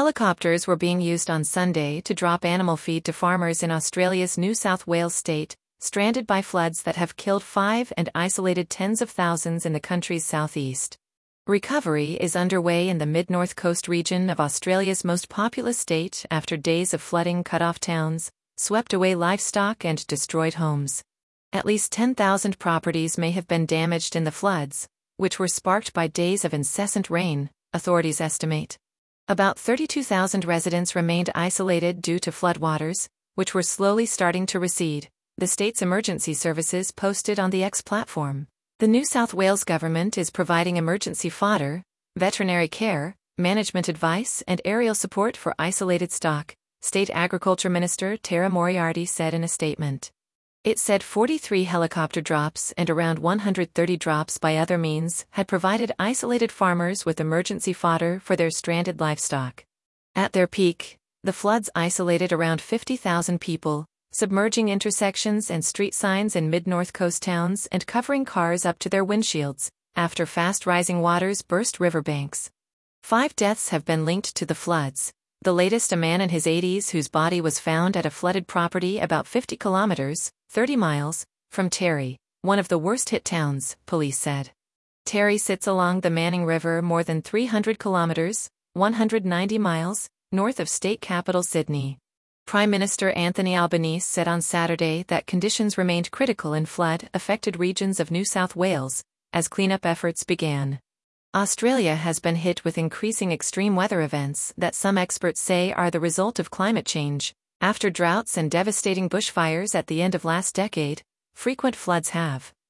Helicopters were being used on Sunday to drop animal feed to farmers in Australia's New South Wales state, stranded by floods that have killed 5 and isolated tens of thousands in the country's southeast. Recovery is underway in the mid-north coast region of Australia's most populous state after days of flooding cut off towns, swept away livestock and destroyed homes. At least 10,000 properties may have been damaged in the floods, which were sparked by days of incessant rain, authorities estimate. About 32,000 residents remained isolated due to floodwaters, which were slowly starting to recede, the state's emergency services posted on the X platform. The New South Wales government is providing emergency fodder, veterinary care, management advice and aerial support for isolated stock, State Agriculture Minister Tara Moriarty said in a statement. It said 43 helicopter drops and around 130 drops by other means had provided isolated farmers with emergency fodder for their stranded livestock. At their peak, the floods isolated around 50,000 people, submerging intersections and street signs in mid-north coast towns and covering cars up to their windshields, after fast-rising waters burst riverbanks. 5 deaths have been linked to the floods, the latest a man in his 80s whose body was found at a flooded property about 50 kilometers, 30 miles, from Terry, one of the worst-hit towns, police said. Terry sits along the Manning River more than 300 kilometers, 190 miles, north of state capital Sydney. Prime Minister Anthony Albanese said on Saturday that conditions remained critical in flood-affected regions of New South Wales, as cleanup efforts began. Australia has been hit with increasing extreme weather events that some experts say are the result of climate change. After droughts and devastating bushfires at the end of last decade, frequent floods have